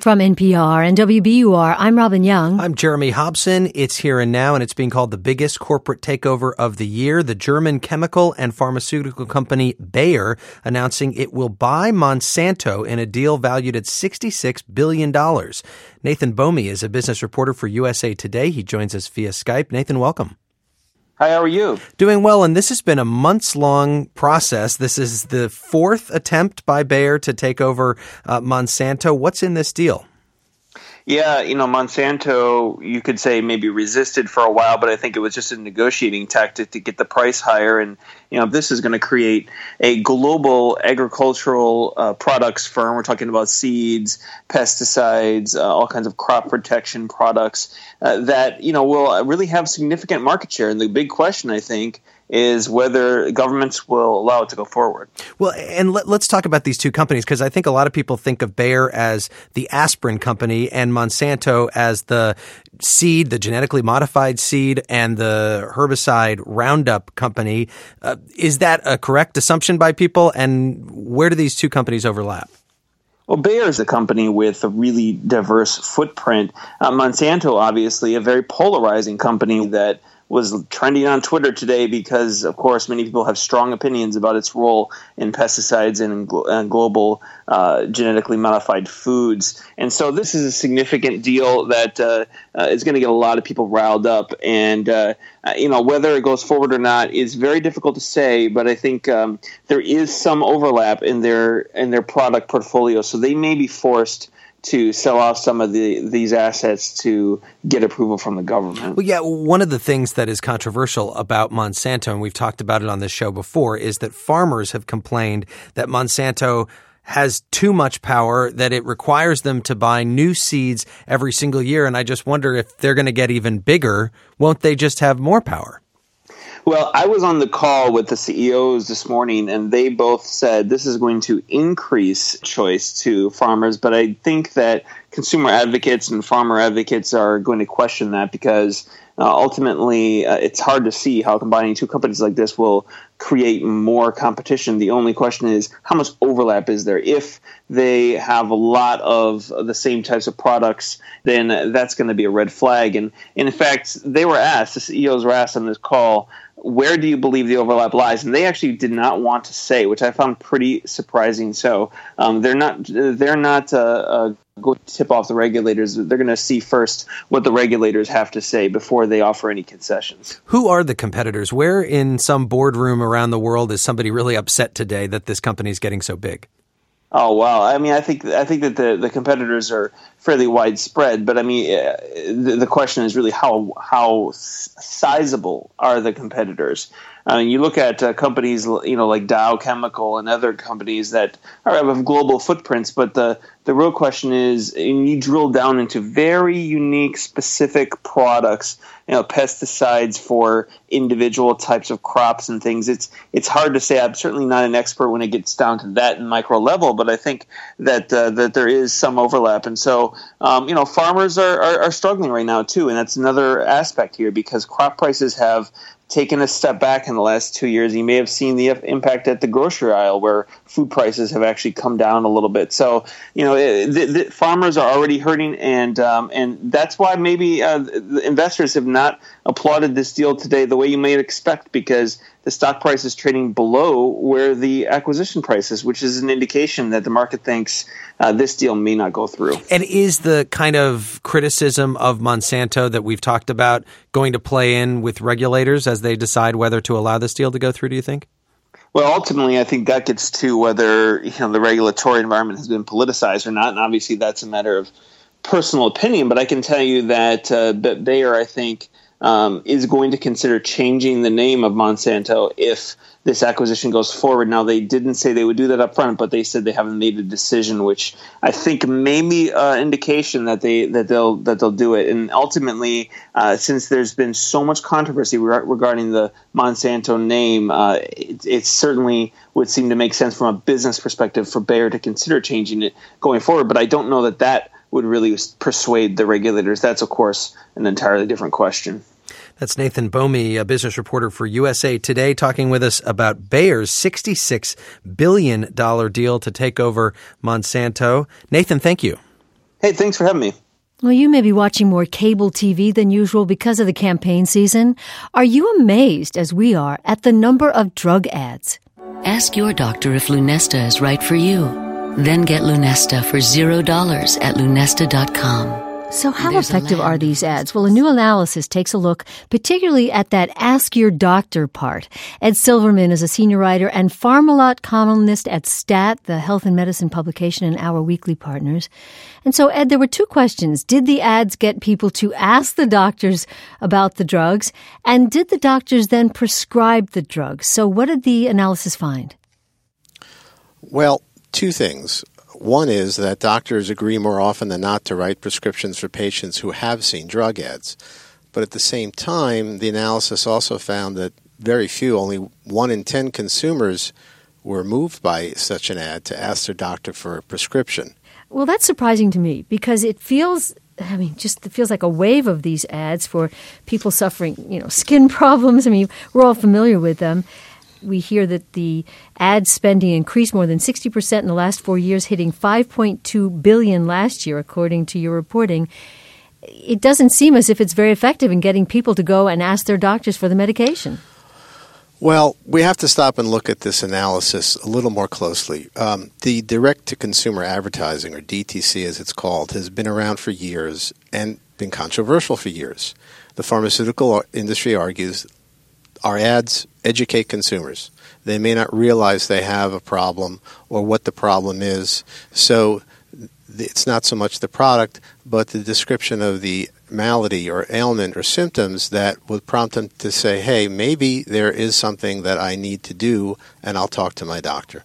From NPR and WBUR, I'm Robin Young. I'm Jeremy Hobson. It's here and now, and it's being called the biggest corporate takeover of the year. The German chemical and pharmaceutical company Bayer announcing it will buy Monsanto in a deal valued at $66 billion. Nathan Bomey is a business reporter for USA Today. He joins us via Skype. Nathan, welcome. Hi, how are you? Doing well, and this has been a months-long process. This is the fourth attempt by Bayer to take over Monsanto. What's in this deal? Yeah, Monsanto, you could say maybe resisted for a while, but I think it was just a negotiating tactic to get the price higher. And, this is going to create a global agricultural products firm. We're talking about seeds, pesticides, all kinds of crop protection products that, will really have significant market share. And the big question, I think, is whether governments will allow it to go forward. Well, and let's talk about these two companies, because I think a lot of people think of Bayer as the aspirin company and Monsanto as the seed, the genetically modified seed, and the herbicide Roundup company. Is that a correct assumption by people? And where do these two companies overlap? Well, Bayer is a company with a really diverse footprint. Monsanto, obviously, a very polarizing company that was trending on Twitter today because, of course, many people have strong opinions about its role in pesticides and global genetically modified foods. And so this is a significant deal that is going to get a lot of people riled up. And, whether it goes forward or not is very difficult to say. But I think there is some overlap in their product portfolio. So they may be forced to sell off some of these assets to get approval from the government. Well, yeah, one of the things that is controversial about Monsanto, and we've talked about it on this show before, is that farmers have complained that Monsanto has too much power, that it requires them to buy new seeds every single year. And I just wonder if they're going to get even bigger, won't they just have more power? Well, I was on the call with the CEOs this morning, and they both said this is going to increase choice to farmers. But I think that consumer advocates and farmer advocates are going to question that because ultimately it's hard to see how combining two companies like this will create more competition. The only question is how much overlap is there? If they have a lot of the same types of products, then that's going to be a red flag. And in fact, the CEOs were asked on this call, where do you believe the overlap lies? And they actually did not want to say, which I found pretty surprising. So they're not going to tip off the regulators. They're going to see first what the regulators have to say before they offer any concessions. Who are the competitors? Where in some boardroom around the world is somebody really upset today that this company is getting so big? Oh, wow. I mean, I think that the competitors are fairly widespread, but I mean, the question is really how sizable are the competitors? You look at companies, like Dow Chemical and other companies that have global footprints, but the real question is, you drill down into very unique, specific products, pesticides for individual types of crops and things. It's hard to say. I'm certainly not an expert when it gets down to that micro level, but I think that there is some overlap, and so farmers are struggling right now too, and that's another aspect here because crop prices have taken a step back in the last 2 years. You may have seen the impact at the grocery aisle where food prices have actually come down a little bit. So, the farmers are already hurting, and that's why maybe the investors have not applauded this deal today the way you may expect, because the stock price is trading below where the acquisition price is, which is an indication that the market thinks this deal may not go through. And is the kind of criticism of Monsanto that we've talked about going to play in with regulators as they decide whether to allow this deal to go through, do you think? Well, ultimately, I think that gets to whether the regulatory environment has been politicized or not, and obviously that's a matter of personal opinion. But I can tell you that Bayer, I think, is going to consider changing the name of Monsanto if this acquisition goes forward. Now, they didn't say they would do that up front, but they said they haven't made a decision, which I think may be an indication that they'll do it. And ultimately, since there's been so much controversy regarding the Monsanto name, it certainly would seem to make sense from a business perspective for Bayer to consider changing it going forward. But I don't know that would really persuade the regulators. That's, of course, an entirely different question. That's Nathan Bomey, a business reporter for USA Today, talking with us about Bayer's $66 billion deal to take over Monsanto. Nathan, thank you. Hey, thanks for having me. Well, you may be watching more cable TV than usual because of the campaign season. Are you amazed, as we are, at the number of drug ads? Ask your doctor if Lunesta is right for you. Then get Lunesta for $0 at lunesta.com. So how effective are these ads? Well, a new analysis takes a look particularly at that ask your doctor part. Ed Silverman is a senior writer and Pharmalot columnist at STAT, the health and medicine publication and our weekly partners. And so, Ed, there were two questions. Did the ads get people to ask the doctors about the drugs? And did the doctors then prescribe the drugs? So what did the analysis find? Well, two things. One is that doctors agree more often than not to write prescriptions for patients who have seen drug ads. But at the same time, the analysis also found that very few, only 1 in 10 consumers were moved by such an ad to ask their doctor for a prescription. Well, that's surprising to me because it feels like a wave of these ads for people suffering, skin problems. I mean, we're all familiar with them. We hear that the ad spending increased more than 60% in the last 4 years, hitting $5.2 billion last year, according to your reporting. It doesn't seem as if it's very effective in getting people to go and ask their doctors for the medication. Well, we have to stop and look at this analysis a little more closely. The direct-to-consumer advertising, or DTC as it's called, has been around for years and been controversial for years. The pharmaceutical industry argues our ads educate consumers. They may not realize they have a problem or what the problem is. So it's not so much the product, but the description of the malady or ailment or symptoms that would prompt them to say, hey, maybe there is something that I need to do, and I'll talk to my doctor.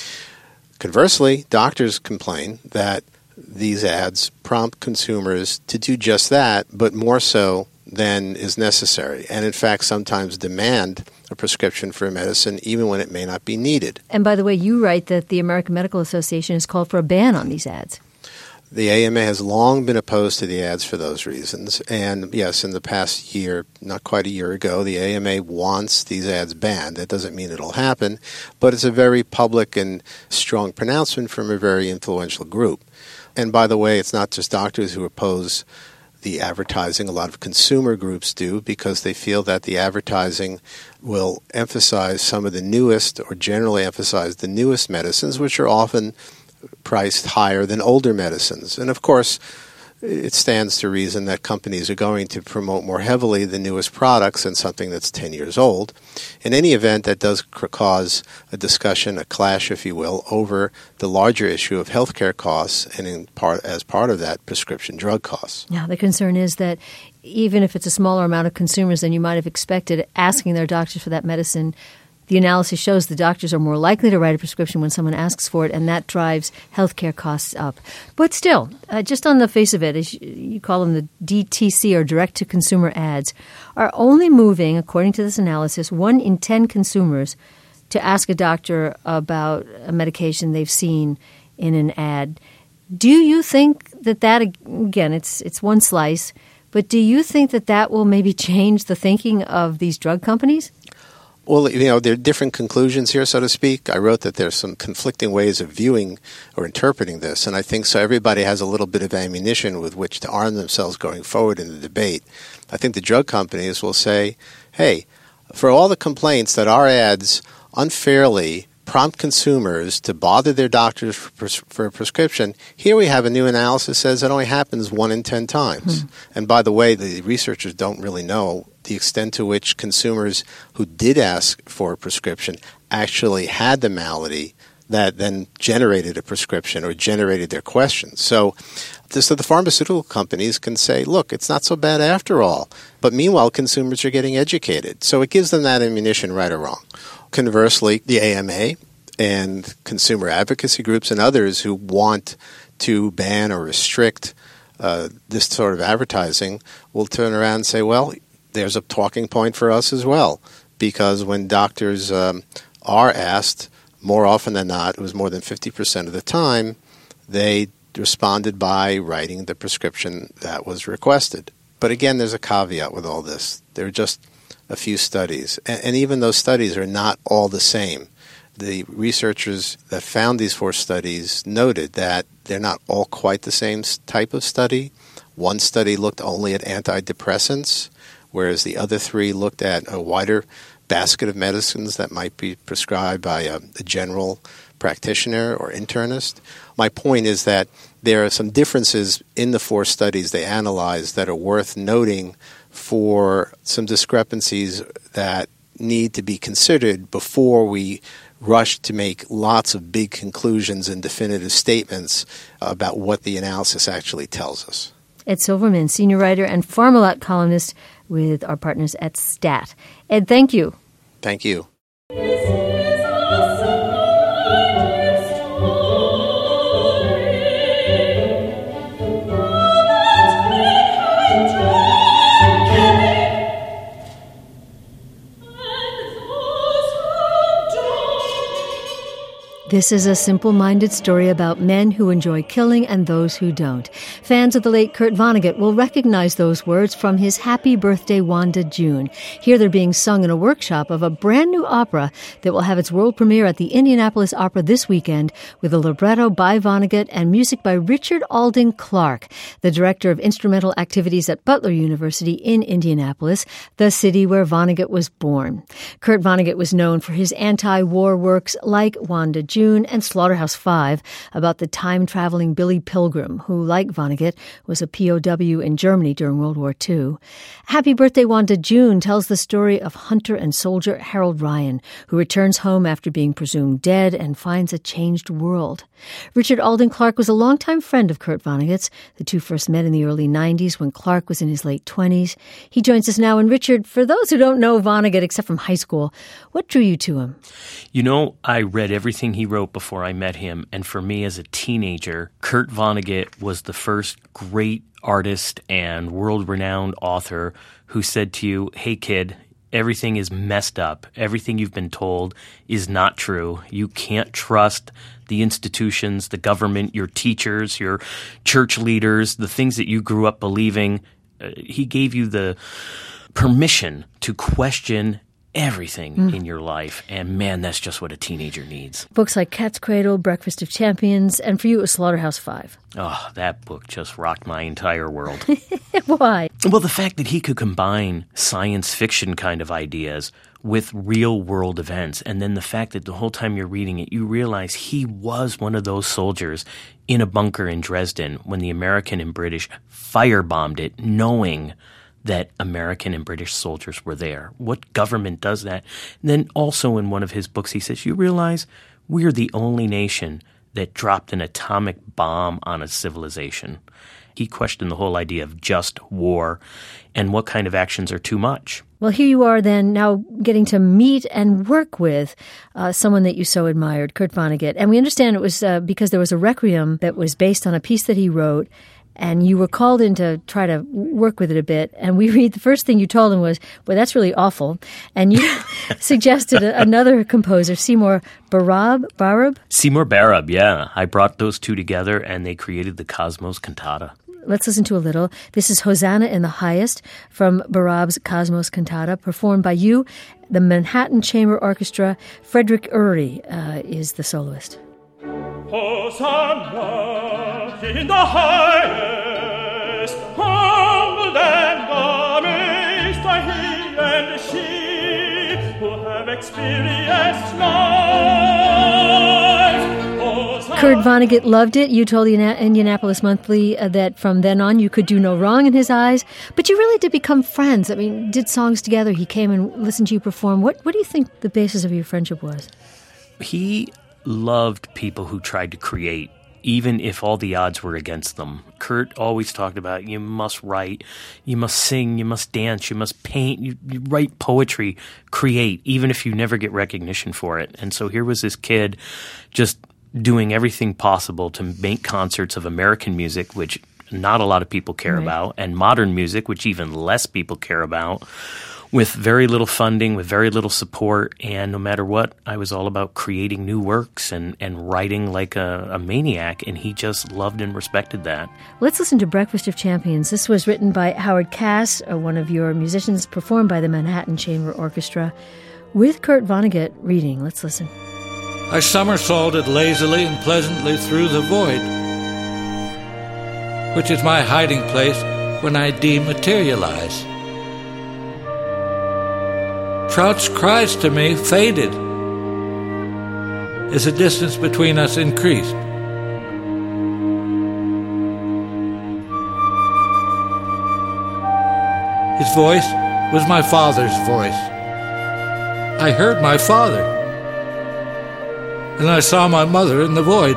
Conversely, doctors complain that these ads prompt consumers to do just that, but more so than is necessary, and in fact sometimes demand a prescription for a medicine even when it may not be needed. And by the way, you write that the American Medical Association has called for a ban on these ads. The AMA has long been opposed to the ads for those reasons, and yes, in the past year, not quite a year ago, the AMA wants these ads banned. That doesn't mean it'll happen, but it's a very public and strong pronouncement from a very influential group. And by the way, it's not just doctors who oppose the advertising. A lot of consumer groups do because they feel that the advertising will emphasize some of the newest, or generally emphasize the newest medicines, which are often priced higher than older medicines. And of course, it stands to reason that companies are going to promote more heavily the newest products than something that's 10 years old. In any event, that does cause a discussion, a clash, if you will, over the larger issue of healthcare costs and as part of that, prescription drug costs. Now, the concern is that even if it's a smaller amount of consumers than you might have expected asking their doctors for that medicine, the analysis shows the doctors are more likely to write a prescription when someone asks for it, and that drives healthcare costs up. But still, just on the face of it, as you call them the DTC or direct-to-consumer ads, are only moving, according to this analysis, 1 in 10 consumers to ask a doctor about a medication they've seen in an ad. Do you think that again, it's one slice, but do you think that will maybe change the thinking of these drug companies? Well, there are different conclusions here, so to speak. I wrote that there's some conflicting ways of viewing or interpreting this, and I think so everybody has a little bit of ammunition with which to arm themselves going forward in the debate. I think the drug companies will say, hey, for all the complaints that our ads unfairly prompt consumers to bother their doctors for a prescription, here we have a new analysis that says it only happens 1 in 10 times. And by the way, the researchers don't really know the extent to which consumers who did ask for a prescription actually had the malady that then generated a prescription or generated their questions. So the pharmaceutical companies can say, look, it's not so bad after all. But meanwhile, consumers are getting educated. So it gives them that ammunition, right or wrong. Conversely, the AMA and consumer advocacy groups and others who want to ban or restrict this sort of advertising will turn around and say, well, there's a talking point for us as well. Because when doctors are asked, more often than not, it was more than 50% of the time, they responded by writing the prescription that was requested. But again, there's a caveat with all this. There are just a few studies, and even those studies are not all the same. The researchers that found these 4 studies noted that they're not all quite the same type of study. One study looked only at antidepressants, whereas the other 3 looked at a wider basket of medicines that might be prescribed by a general practitioner or internist. My point is that there are some differences in the 4 studies they analyzed that are worth noting for some discrepancies that need to be considered before we rush to make lots of big conclusions and definitive statements about what the analysis actually tells us. Ed Silverman, senior writer and Pharmalot columnist with our partners at STAT. Ed, thank you. Thank you. This is a simple-minded story about men who enjoy killing and those who don't. Fans of the late Kurt Vonnegut will recognize those words from his Happy Birthday, Wanda June. Here they're being sung in a workshop of a brand new opera that will have its world premiere at the Indianapolis Opera this weekend with a libretto by Vonnegut and music by Richard Alden Clark, the director of instrumental activities at Butler University in Indianapolis, the city where Vonnegut was born. Kurt Vonnegut was known for his anti-war works like Wanda June and Slaughterhouse-Five, about the time-traveling Billy Pilgrim, who, like Vonnegut, was a POW in Germany during World War II. Happy Birthday, Wanda June tells the story of hunter and soldier Harold Ryan, who returns home after being presumed dead and finds a changed world. Richard Alden Clark was a longtime friend of Kurt Vonnegut's. The 2 first met in the early 90s when Clark was in his late 20s. He joins us now. And Richard, for those who don't know Vonnegut except from high school, what drew you to him? You know, I read everything he wrote before I met him, and for me as a teenager, Kurt Vonnegut was the first great artist and world-renowned author who said to you, hey kid, everything is messed up. Everything you've been told is not true. You can't trust the institutions, the government, your teachers, your church leaders, the things that you grew up believing. He gave you the permission to question everything in your life. And man, that's just what a teenager needs. Books like Cat's Cradle, Breakfast of Champions, and for you it was Slaughterhouse-Five. Oh, that book just rocked my entire world. Why? Well, the fact that he could combine science fiction kind of ideas with real world events, and then the fact that the whole time you're reading it, you realize he was one of those soldiers in a bunker in Dresden when the American and British firebombed it, knowing that American and British soldiers were there. What government does that? And then also in one of his books, he says, you realize we're the only nation that dropped an atomic bomb on a civilization. He questioned the whole idea of just war and what kind of actions are too much. Well, here you are then now getting to meet and work with someone that you so admired, Kurt Vonnegut. And we understand it was because there was a requiem that was based on a piece that he wrote, and you were called in to try to work with it a bit. And we read the first thing you told him was, well, that's really awful. And you suggested another composer, Seymour Barab? Seymour Barab, yeah. I brought those two together, and they created the Cosmos Cantata. Let's listen to a little. This is Hosanna in the Highest from Barab's Cosmos Cantata, performed by you, the Manhattan Chamber Orchestra. Frederick Urry is the soloist. Hosanna in the highest, humbled and amazed are he and she who have experienced life. Hosanna. Kurt Vonnegut loved it. You told the Indianapolis Monthly that from then on you could do no wrong in his eyes. But you really did become friends. I mean, did songs together. He came and listened to you perform. What do you think the basis of your friendship was? He loved people who tried to create, even if all the odds were against them. Kurt always talked about, you must write, you must sing, you must dance, you must paint, you write poetry, create, even if you never get recognition for it. And so here was this kid just doing everything possible to make concerts of American music, which not a lot of people care about, and modern music, which even less people care about, with very little funding, with very little support. And no matter what, I was all about creating new works and writing like a maniac, and he just loved and respected that. Let's listen to Breakfast of Champions. This was written by Howard Cass, one of your musicians, performed by the Manhattan Chamber Orchestra, with Kurt Vonnegut reading. Let's listen. I somersaulted lazily and pleasantly through the void, which is my hiding place when I dematerialize. Trout's cries to me faded as the distance between us increased. His voice was my father's voice. I heard my father, and I saw my mother in the void.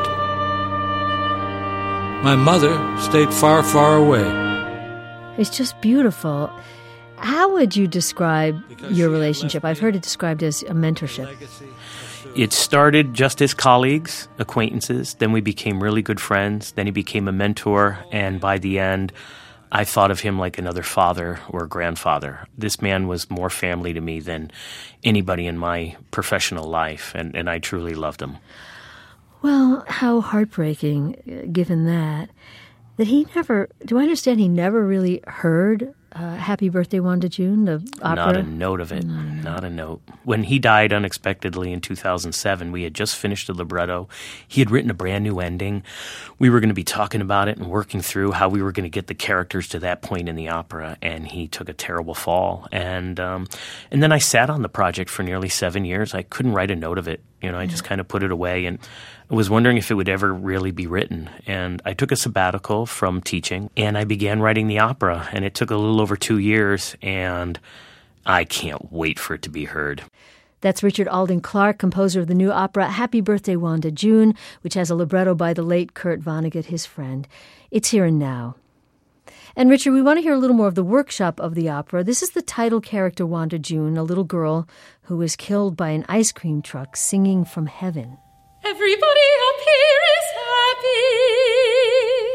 My mother stayed far, far away. It's just beautiful. How would you describe your relationship? I've heard it described as a mentorship. It started just as colleagues, acquaintances. Then we became really good friends. Then he became a mentor. And by the end, I thought of him like another father or grandfather. This man was more family to me than anybody in my professional life, and I truly loved him. Well, how heartbreaking, given that he never, do I understand he never really heard Happy Birthday, Wanda June, the opera? Not a note of it. Not a note. When he died unexpectedly in 2007, we had just finished the libretto. He had written a brand new ending. We were going to be talking about it and working through how we were going to get the characters to that point in the opera, and he took a terrible fall. And then I sat on the project for nearly 7 years. I couldn't write a note of it. I just kind of put it away, and I was wondering if it would ever really be written. And I took a sabbatical from teaching, and I began writing the opera, and it took a little over 2 years, and I can't wait for it to be heard. That's Richard Alden Clark, composer of the new opera Happy Birthday, Wanda June, which has a libretto by the late Kurt Vonnegut, his friend. It's here and now. And Richard, we want to hear a little more of the workshop of the opera. This is the title character, Wanda June, a little girl who was killed by an ice cream truck singing from heaven. Everybody up here is happy.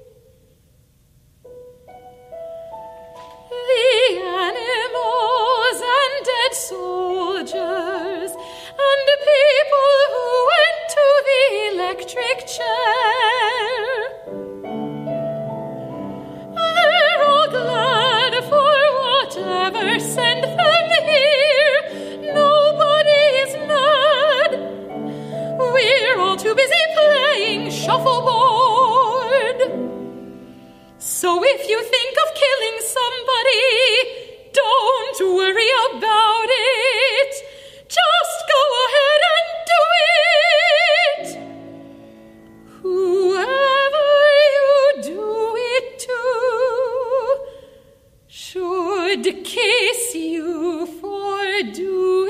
The animals and dead soldiers and people who went to the electric chair. They're all glad for whatever sent them here. Nobody is mad. We're all too busy playing shuffleboard. So if you think of killing somebody, don't worry about it. Just go ahead and do it. Whoever you do it to should kiss you for doing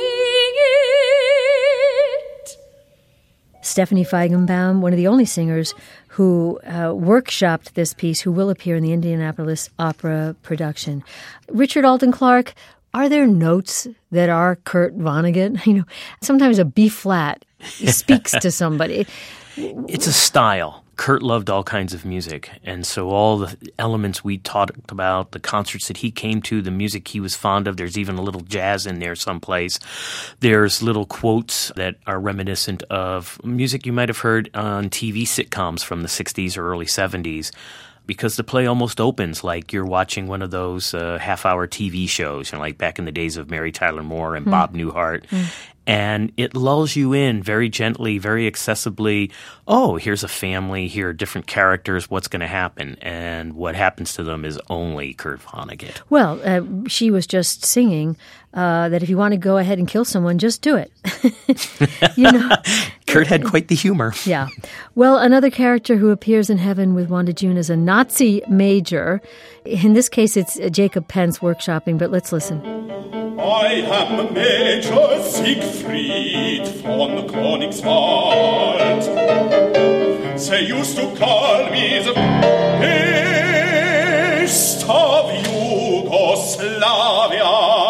it. Stephanie Feigenbaum, one of the only singers who workshopped this piece, who will appear in the Indianapolis Opera production. Richard Alden Clark, are there notes that are Kurt Vonnegut? Sometimes a B flat speaks to somebody. It's a style. Kurt loved all kinds of music, and so all the elements we talked about, the concerts that he came to, the music he was fond of, there's even a little jazz in there someplace. There's little quotes that are reminiscent of music you might have heard on TV sitcoms from the 60s or early 70s, because the play almost opens like you're watching one of those half-hour TV shows, like back in the days of Mary Tyler Moore and Bob Newhart. And it lulls you in very gently, very accessibly. Oh, here's a family. Here are different characters. What's going to happen? And what happens to them is only Kurt Vonnegut. Well, she was just singing that if you want to go ahead and kill someone, just do it. Kurt had quite the humor. Yeah. Well, another character who appears in Heaven with Wanda June is a Nazi major. In this case, it's Jacob Pence workshopping, but let's listen. I am Major Siegfried von Königswald. They used to call me the best of Yugoslavia.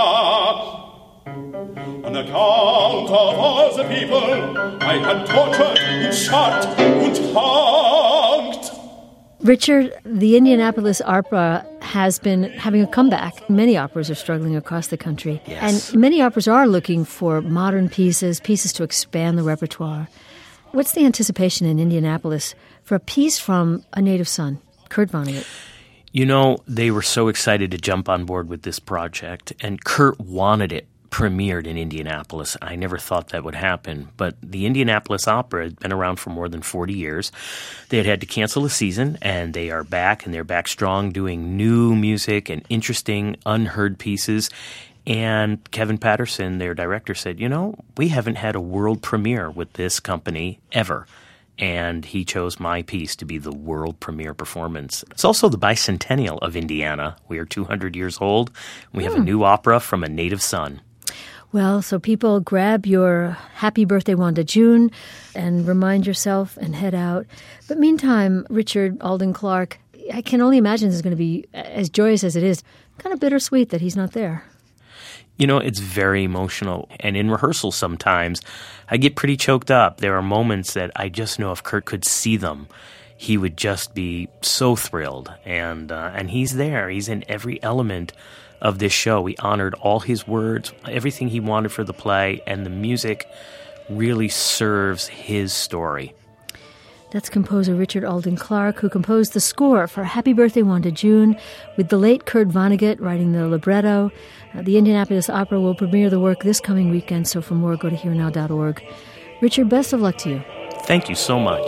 On account of all the people I had tortured and shot and hanged. Richard, the Indianapolis Opera has been having a comeback. Many operas are struggling across the country. Yes. And many operas are looking for modern pieces to expand the repertoire. What's the anticipation in Indianapolis for a piece from a native son, Kurt Vonnegut? They were so excited to jump on board with this project, and Kurt wanted it premiered in Indianapolis. I never thought that would happen. But the Indianapolis Opera had been around for more than 40 years. They had to cancel a season, and they are back, and they're back strong doing new music and interesting, unheard pieces. And Kevin Patterson, their director, said, we haven't had a world premiere with this company ever. And he chose my piece to be the world premiere performance. It's also the bicentennial of Indiana. We are 200 years old. We have a new opera from a native son. Well, so people grab your Happy Birthday Wanda June and remind yourself and head out. But meantime, Richard Alden Clark, I can only imagine this is going to be as joyous as it is, kind of bittersweet that he's not there. It's very emotional. And in rehearsal sometimes, I get pretty choked up. There are moments that I just know if Kurt could see them, he would just be so thrilled. And he's there. He's in every element of this show. We honored all his words, everything he wanted for the play, and the music really serves his story. That's composer Richard Alden Clark, who composed the score for Happy Birthday Wanda June, with the late Kurt Vonnegut writing the libretto. The Indianapolis Opera will premiere the work this coming weekend, so for more, go to hearnow.org. Richard, best of luck to you. Thank you so much.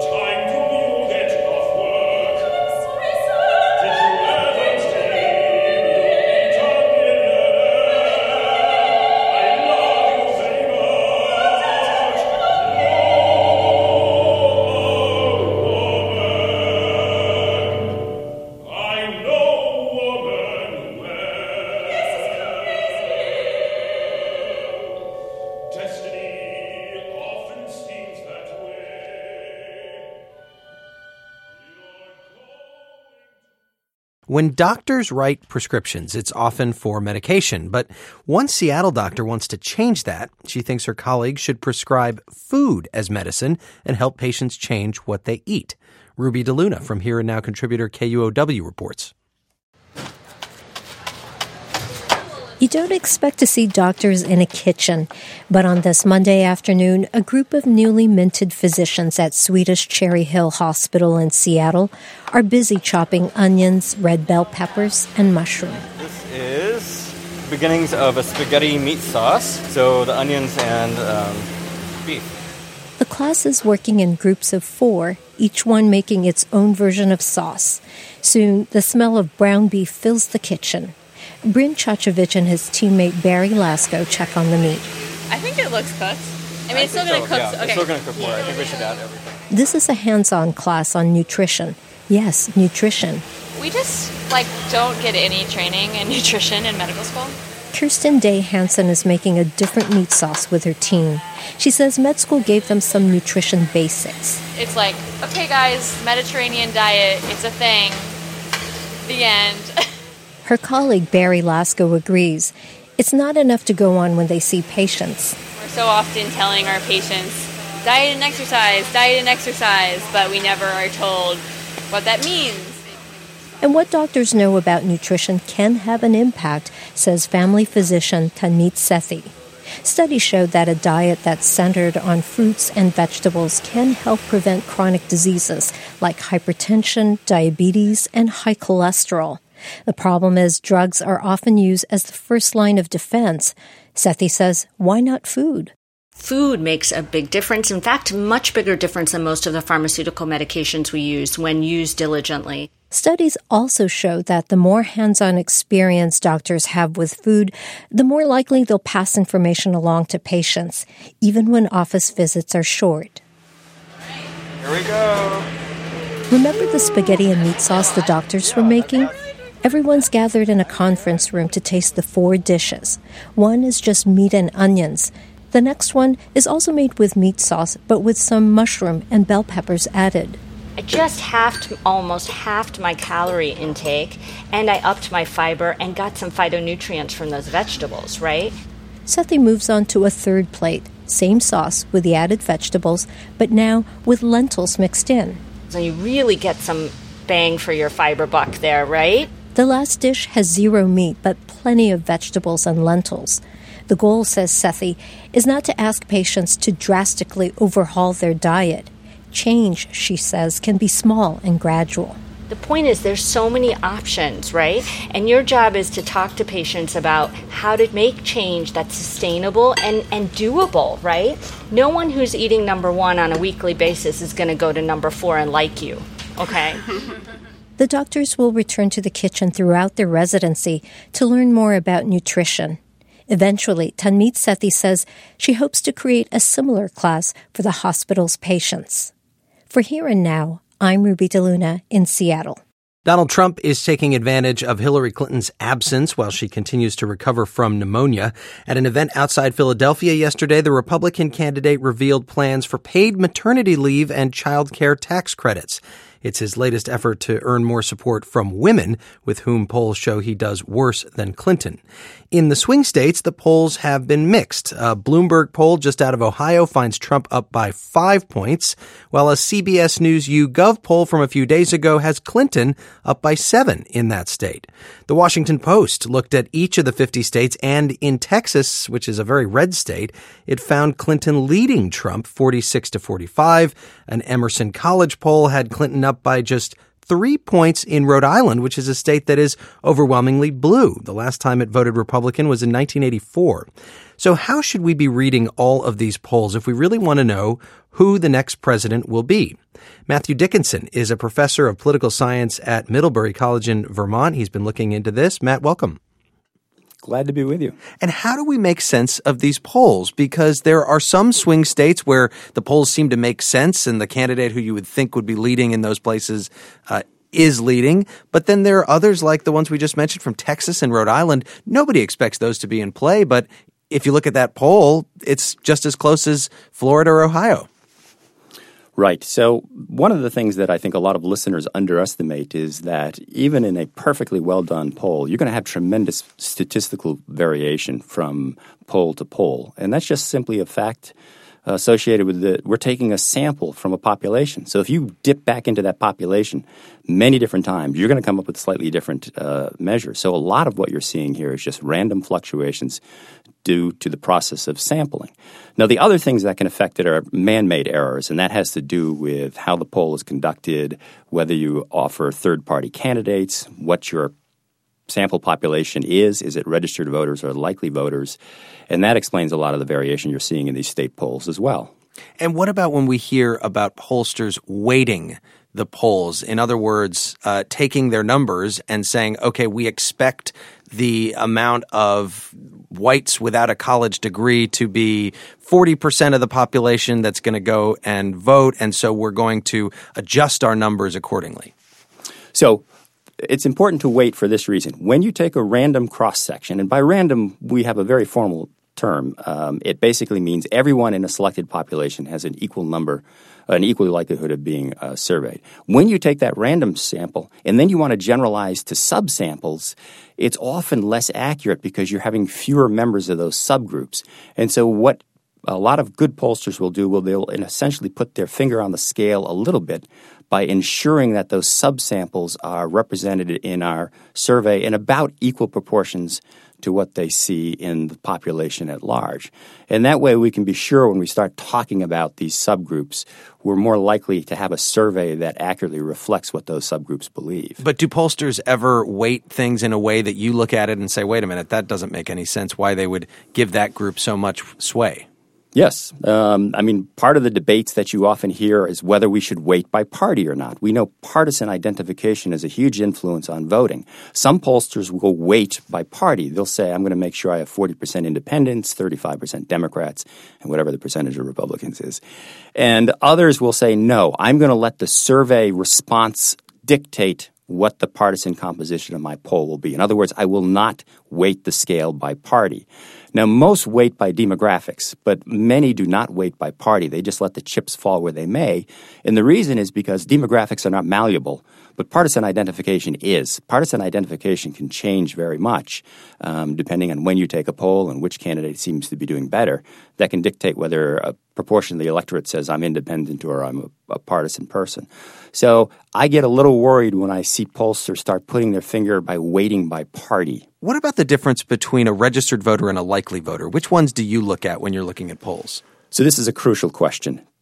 When doctors write prescriptions, it's often for medication. But one Seattle doctor wants to change that. She thinks her colleagues should prescribe food as medicine and help patients change what they eat. Ruby DeLuna from Here and Now contributor KUOW reports. You don't expect to see doctors in a kitchen, but on this Monday afternoon, a group of newly minted physicians at Swedish Cherry Hill Hospital in Seattle are busy chopping onions, red bell peppers, and mushroom. This is the beginnings of a spaghetti meat sauce, so the onions and beef. The class is working in groups of 4, each one making its own version of sauce. Soon, the smell of brown beef fills the kitchen. Bryn Chachovich and his teammate Barry Lasko check on the meat. I think it looks cooked. I mean, it's still going to cook. Yeah, okay. It's still going to cook more. I think we should add everything. This is a hands-on class on nutrition. Yes, nutrition. We just, don't get any training in nutrition in medical school. Kirsten Day Hansen is making a different meat sauce with her team. She says med school gave them some nutrition basics. It's okay, guys, Mediterranean diet, it's a thing. The end. Her colleague Barry Lasko agrees. It's not enough to go on when they see patients. We're so often telling our patients, diet and exercise, but we never are told what that means. And what doctors know about nutrition can have an impact, says family physician Tanit Sethi. Studies show that a diet that's centered on fruits and vegetables can help prevent chronic diseases like hypertension, diabetes, and high cholesterol. The problem is drugs are often used as the first line of defense. Sethi says, why not food? Food makes a big difference. In fact, much bigger difference than most of the pharmaceutical medications we use when used diligently. Studies also show that the more hands-on experience doctors have with food, the more likely they'll pass information along to patients, even when office visits are short. Here we go. Remember the spaghetti and meat sauce the doctors were making? Everyone's gathered in a conference room to taste the 4 dishes. One is just meat and onions. The next one is also made with meat sauce, but with some mushroom and bell peppers added. I just almost halved my calorie intake, and I upped my fiber and got some phytonutrients from those vegetables, right? Sethi moves on to a third plate. Same sauce with the added vegetables, but now with lentils mixed in. So you really get some bang for your fiber buck there, right? The last dish has 0 meat, but plenty of vegetables and lentils. The goal, says Sethi, is not to ask patients to drastically overhaul their diet. Change, she says, can be small and gradual. The point is there's so many options, right? And your job is to talk to patients about how to make change that's sustainable and doable, right? No one who's eating number 1 on a weekly basis is going to go to number 4 and like you, okay? The doctors will return to the kitchen throughout their residency to learn more about nutrition. Eventually, Tanmeet Sethi says she hopes to create a similar class for the hospital's patients. For Here and Now, I'm Ruby DeLuna in Seattle. Donald Trump is taking advantage of Hillary Clinton's absence while she continues to recover from pneumonia. At an event outside Philadelphia yesterday, the Republican candidate revealed plans for paid maternity leave and child care tax credits. It's his latest effort to earn more support from women, with whom polls show he does worse than Clinton. In the swing states, the polls have been mixed. A Bloomberg poll just out of Ohio finds Trump up by 5 points, while a CBS News YouGov poll from a few days ago has Clinton up by 7 in that state. The Washington Post looked at each of the 50 states, and in Texas, which is a very red state, it found Clinton leading Trump 46-45. An Emerson College poll had Clinton up by just 3 points in Rhode Island, which is a state that is overwhelmingly blue. The last time it voted Republican was in 1984. So how should we be reading all of these polls if we really want to know who the next president will be? Matthew Dickinson is a professor of political science at Middlebury College in Vermont. He's been looking into this. Matt, welcome. Glad to be with you. And how do we make sense of these polls? Because there are some swing states where the polls seem to make sense and the candidate who you would think would be leading in those places is leading. But then there are others like the ones we just mentioned from Texas and Rhode Island. Nobody expects those to be in play. But if you look at that poll, it's just as close as Florida or Ohio. Right. So one of the things that I think a lot of listeners underestimate is that even in a perfectly well-done poll, you're going to have tremendous statistical variation from poll to poll. And that's just simply a fact associated with we're taking a sample from a population. So if you dip back into that population many different times, you're going to come up with slightly different measures. So a lot of what you're seeing here is just random fluctuations due to the process of sampling. Now, the other things that can affect it are man-made errors, and that has to do with how the poll is conducted, whether you offer third-party candidates, what your sample population is it registered voters or likely voters, and that explains a lot of the variation you're seeing in these state polls as well. And what about when we hear about pollsters weighting the polls? In other words, taking their numbers and saying, okay, we expect the amount of whites without a college degree to be 40% of the population that's going to go and vote, and so we're going to adjust our numbers accordingly. So it's important to weight for this reason. When you take a random cross-section, and by random we have a very formal term, it basically means everyone in a selected population has an equal number, an equal likelihood of being surveyed. When you take that random sample and then you want to generalize to subsamples, it's often less accurate because you're having fewer members of those subgroups. And so what a lot of good pollsters will do, they'll essentially put their finger on the scale a little bit by ensuring that those subsamples are represented in our survey in about equal proportions to what they see in the population at large. And that way we can be sure when we start talking about these subgroups, we're more likely to have a survey that accurately reflects what those subgroups believe. But do pollsters ever weight things in a way that you look at it and say, wait a minute, that doesn't make any sense, why they would give that group so much sway? Yes. Part of the debates that you often hear is whether we should weight by party or not. We know partisan identification is a huge influence on voting. Some pollsters will weight by party. They'll say, I'm going to make sure I have 40% independents, 35% Democrats, and whatever the percentage of Republicans is. And others will say, no, I'm going to let the survey response dictate what the partisan composition of my poll will be. In other words, I will not weight the scale by party. Now, most weight by demographics, but many do not weight by party. They just let the chips fall where they may. And the reason is because demographics are not malleable, but partisan identification is. Partisan identification can change very much depending on when you take a poll and which candidate seems to be doing better. That can dictate whether a proportion of the electorate says I'm independent or I'm a partisan person. So I get a little worried when I see pollsters start putting their finger by weighting by party. What about the difference between a registered voter and a likely voter? Which ones do you look at when you're looking at polls? So this is a crucial question.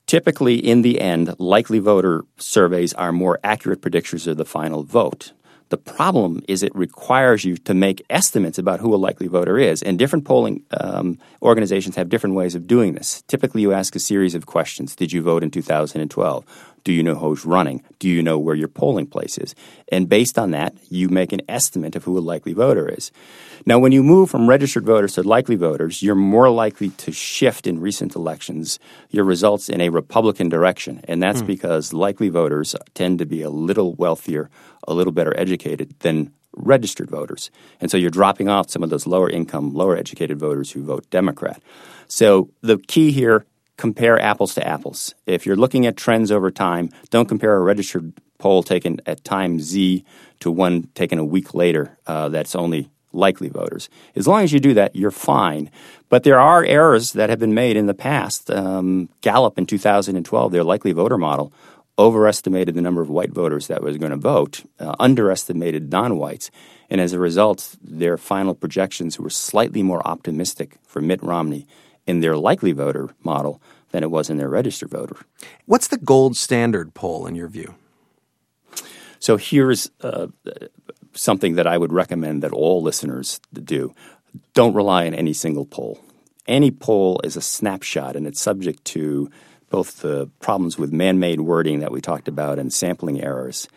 Typically, in the end, likely voter surveys are more accurate predictors of the final vote. The problem is it requires you to make estimates about who a likely voter is, and different polling organizations have different ways of doing this. Typically, you ask a series of questions. Did you vote in 2012? Do you know who's running? Do you know where your polling place is? And based on that, you make an estimate of who a likely voter is. Now, when you move from registered voters to likely voters, you're more likely to shift in recent elections your results in a Republican direction. And that's because likely voters tend to be a little wealthier, a little better educated than registered voters. And so you're dropping off some of those lower income, lower educated voters who vote Democrat. So the key here, compare apples to apples. If you're looking at trends over time, don't compare a registered poll taken at time Z to one taken a week later that's only likely voters. As long as you do that, you're fine. But there are errors that have been made in the past. Gallup in 2012, their likely voter model, overestimated the number of white voters that was going to vote, underestimated non-whites, and as a result, their final projections were slightly more optimistic for Mitt Romney in their likely voter model than it was in their registered voter. What's the gold standard poll in your view? So here's something that I would recommend that all listeners do. Don't rely on any single poll. Any poll is a snapshot, and it's subject to both the problems with man-made wording that we talked about and sampling errors.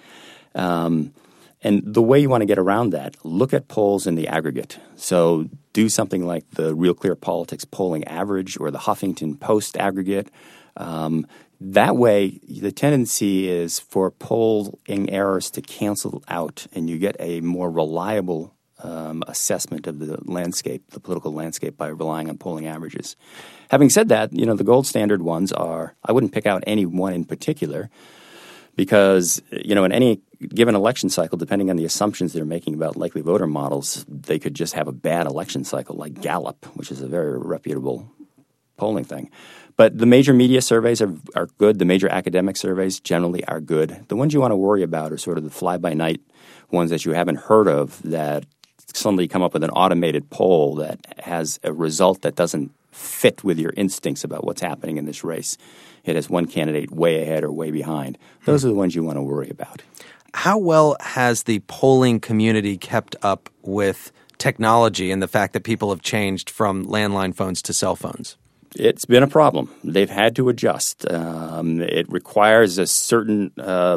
And the way you want to get around that, look at polls in the aggregate. So do something like the Real Clear Politics polling average or the Huffington Post aggregate. That way, the tendency is for polling errors to cancel out, and you get a more reliable assessment of the landscape, the political landscape, by relying on polling averages. Having said that, the gold standard ones are, I wouldn't pick out any one in particular, because, in any given election cycle, depending on the assumptions they're making about likely voter models, they could just have a bad election cycle like Gallup, which is a very reputable polling thing. But the major media surveys are good. The major academic surveys generally are good. The ones you want to worry about are sort of the fly-by-night ones that you haven't heard of that suddenly come up with an automated poll that has a result that doesn't fit with your instincts about what's happening in this race. It has one candidate way ahead or way behind. Those are the ones you want to worry about. How well has the polling community kept up with technology and the fact that people have changed from landline phones to cell phones? It's been a problem. They've had to adjust. It requires a certain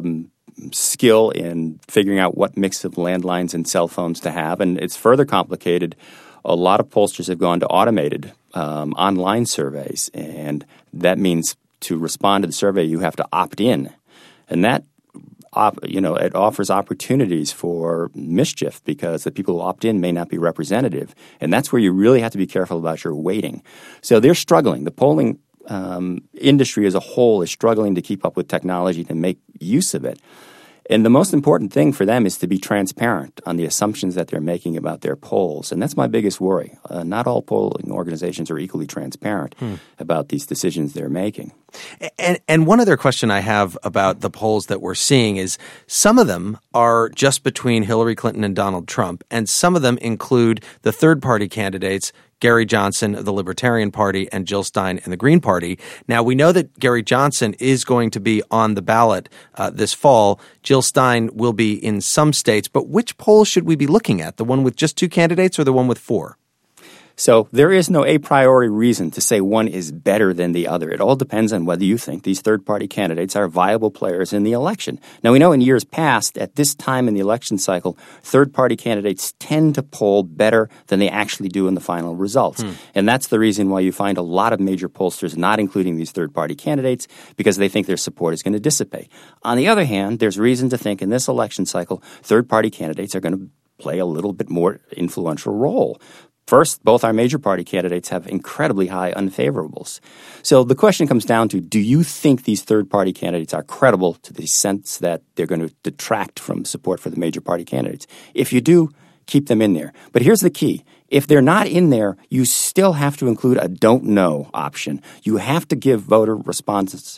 skill in figuring out what mix of landlines and cell phones to have, and it's further complicated. A lot of pollsters have gone to automated online surveys, and that means to respond to the survey, you have to opt in, and that it offers opportunities for mischief because the people who opt in may not be representative, and that's where you really have to be careful about your weighting. So they're struggling. The polling industry as a whole is struggling to keep up with technology to make use of it. And the most important thing for them is to be transparent on the assumptions that they're making about their polls. And that's my biggest worry. Not all polling organizations are equally transparent about these decisions they're making. And one other question I have about the polls that we're seeing is some of them are just between Hillary Clinton and Donald Trump, and some of them include the third-party candidates, Gary Johnson of the Libertarian Party and Jill Stein in the Green Party. Now, we know that Gary Johnson is going to be on the ballot this fall. Jill Stein will be in some states. But which poll should we be looking at, the one with just two candidates or the one with four? So there is no a priori reason to say one is better than the other. It all depends on whether you think these third-party candidates are viable players in the election. Now, we know in years past, at this time in the election cycle, third-party candidates tend to poll better than they actually do in the final results. And that's the reason why you find a lot of major pollsters not including these third-party candidates, because they think their support is going to dissipate. On the other hand, there's reason to think in this election cycle, third-party candidates are going to play a little bit more influential role. First, both our major party candidates have incredibly high unfavorables. So the question comes down to, do you think these third-party candidates are credible to the sense that they're going to detract from support for the major party candidates? If you do, keep them in there. But here's the key. If they're not in there, you still have to include a don't know option. You have to give voter respondents,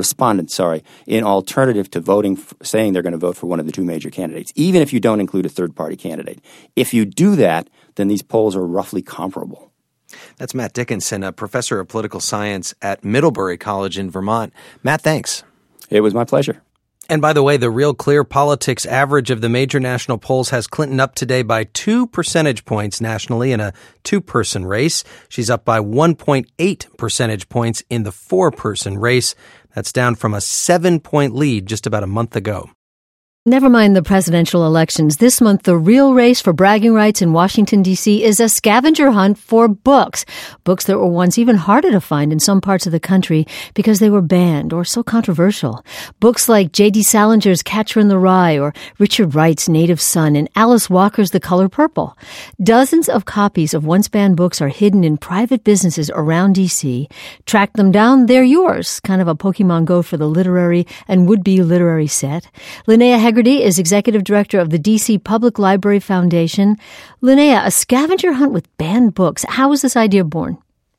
in alternative to voting, saying they're going to vote for one of the two major candidates, even if you don't include a third-party candidate. If you do that, then these polls are roughly comparable. That's Matt Dickinson, a professor of political science at Middlebury College in Vermont. Matt, thanks. It was my pleasure. And by the way, the Real Clear Politics average of the major national polls has Clinton up today by 2 percentage points nationally in a two-person race. She's up by 1.8 percentage points in the four-person race. That's down from a 7-point lead just about a month ago. Never mind the presidential elections. This month, the real race for bragging rights in Washington, D.C. is a scavenger hunt for books. Books that were once even harder to find in some parts of the country because they were banned or so controversial. Books like J.D. Salinger's Catcher in the Rye or Richard Wright's Native Son and Alice Walker's The Color Purple. Dozens of copies of once banned books are hidden in private businesses around D.C. Track them down, they're yours. Kind of a Pokemon Go for the literary and would-be literary set. Linnea Hegarty is executive director of the D.C. Public Library Foundation. Linnea, a scavenger hunt with banned books. How was this idea born?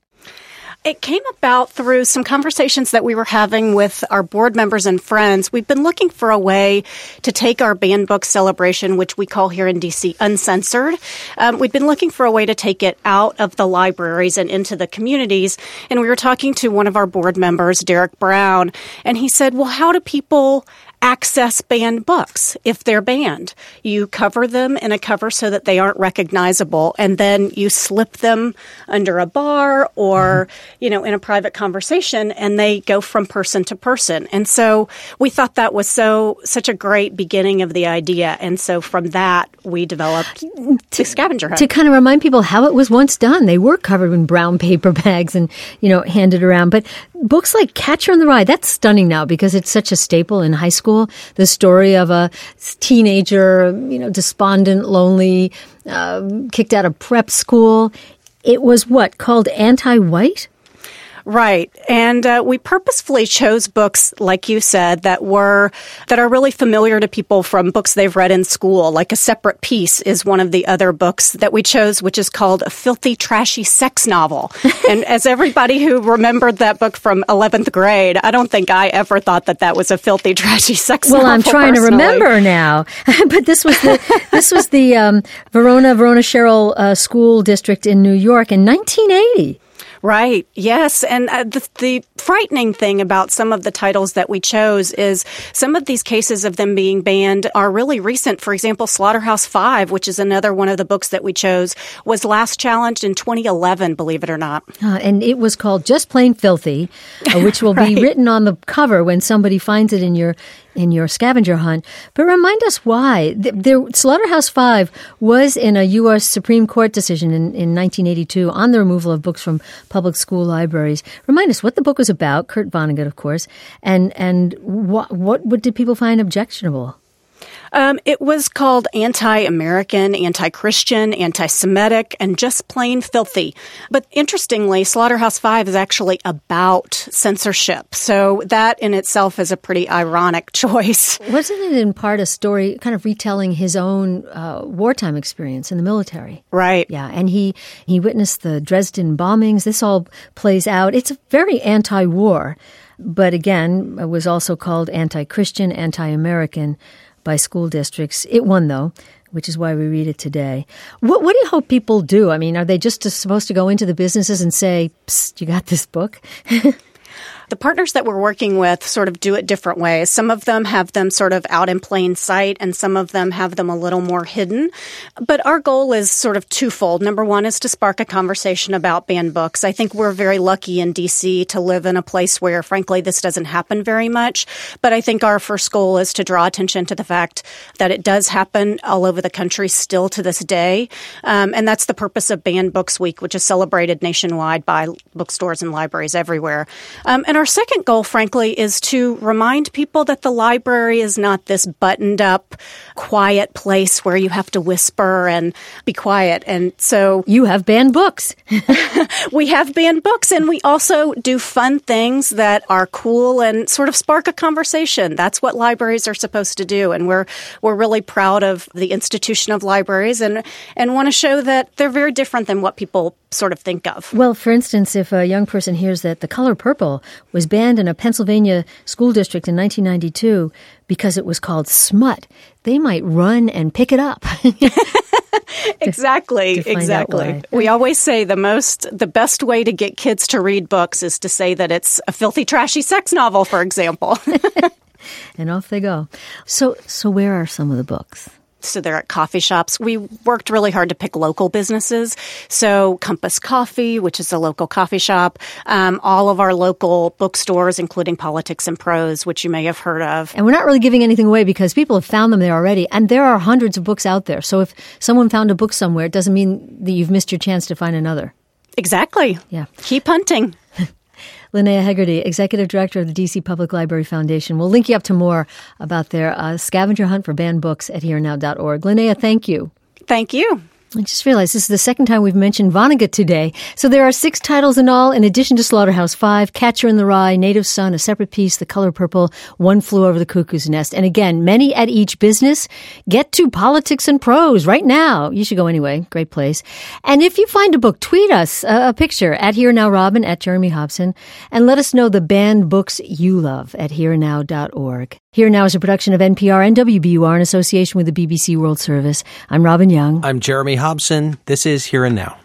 It came about through some conversations that we were having with our board members and friends. We've been looking for a way to take our banned book celebration, which we call here in D.C. uncensored. We've been looking for a way to take it out of the libraries and into the communities. And we were talking to one of our board members, Derek Brown, and he said, well, how do people access banned books if they're banned? You cover them in a cover so that they aren't recognizable, and then you slip them under a bar or, in a private conversation, and they go from person to person. And so we thought that was such a great beginning of the idea. And so from that, we developed the scavenger hunt. To kind of remind people how it was once done. They were covered in brown paper bags and, handed around. But books like Catcher in the Rye, that's stunning now because it's such a staple in high school. The story of a teenager, despondent, lonely, kicked out of prep school. It was called Anti-White? Right. And we purposefully chose books, like you said, that are really familiar to people from books they've read in school. Like A Separate Peace is one of the other books that we chose, which is called A Filthy, Trashy Sex Novel. And as everybody who remembered that book from 11th grade, I don't think I ever thought that was a filthy, trashy sex novel. Well, I'm trying to remember now. But this was the Verona Sherrill School District in New York in 1980. Right. Yes. And the frightening thing about some of the titles that we chose is some of these cases of them being banned are really recent. For example, Slaughterhouse-Five, which is another one of the books that we chose, was last challenged in 2011, believe it or not. And it was called Just Plain Filthy, which will be written on the cover when somebody finds it in your scavenger hunt. But remind us why. Slaughterhouse-Five was in a U.S. Supreme Court decision in 1982 on the removal of books from public school libraries. Remind us what the book was about, Kurt Vonnegut, of course, and what did people find objectionable? It was called Anti-American, Anti-Christian, Anti-Semitic, and Just Plain Filthy. But interestingly, Slaughterhouse-Five is actually about censorship. So that in itself is a pretty ironic choice. Wasn't it in part a story kind of retelling his own wartime experience in the military? Right. Yeah, and he witnessed the Dresden bombings. This all plays out. It's very anti-war, but again, it was also called anti-Christian, anti-American by school districts. It won, though, which is why we read it today. What do you hope people do? I mean, are they just supposed to go into the businesses and say, "Psst, you got this book"? The partners that we're working with sort of do it different ways. Some of them have them sort of out in plain sight, and some of them have them a little more hidden. But our goal is sort of twofold. Number one is to spark a conversation about banned books. I think we're very lucky in D.C. to live in a place where, frankly, this doesn't happen very much. But I think our first goal is to draw attention to the fact that it does happen all over the country still to this day. And that's the purpose of Banned Books Week, which is celebrated nationwide by bookstores and libraries everywhere. And our second goal, frankly, is to remind people that the library is not this buttoned up, quiet place where you have to whisper and be quiet. And so you have banned books. We have banned books, and we also do fun things that are cool and sort of spark a conversation. That's what libraries are supposed to do. And we're really proud of the institution of libraries and want to show that they're very different than what people sort of think of. Well, for instance, if a young person hears that The Color Purple was banned in a Pennsylvania school district in 1992 because it was called smut, they might run and pick it up. Exactly. We always say the best way to get kids to read books is to say that it's a filthy, trashy sex novel, for example. And off they go. So where are some of the books? So they're at coffee shops. We worked really hard to pick local businesses. So Compass Coffee, which is a local coffee shop, all of our local bookstores, including Politics and Prose, which you may have heard of. And we're not really giving anything away because people have found them there already. And there are hundreds of books out there. So if someone found a book somewhere, it doesn't mean that you've missed your chance to find another. Exactly. Yeah. Keep hunting. Linnea Hegarty, Executive Director of the D.C. Public Library Foundation. We'll link you up to more about their scavenger hunt for banned books at herenow.org. Linnea, thank you. Thank you. I just realized this is the second time we've mentioned Vonnegut today. So there are 6 titles in all, in addition to Slaughterhouse 5, Catcher in the Rye, Native Son, A Separate Piece, The Color Purple, One Flew Over the Cuckoo's Nest. And again, many at each business. Get to Politics and Prose right now. You should go anyway. Great place. And if you find a book, tweet us a picture at Here Now Robin, at Jeremy Hobson, and let us know the banned books you love at herenow.org. Here Now is a production of NPR and WBUR in association with the BBC World Service. I'm Robin Young. I'm Jeremy Hobson. This is Here and Now.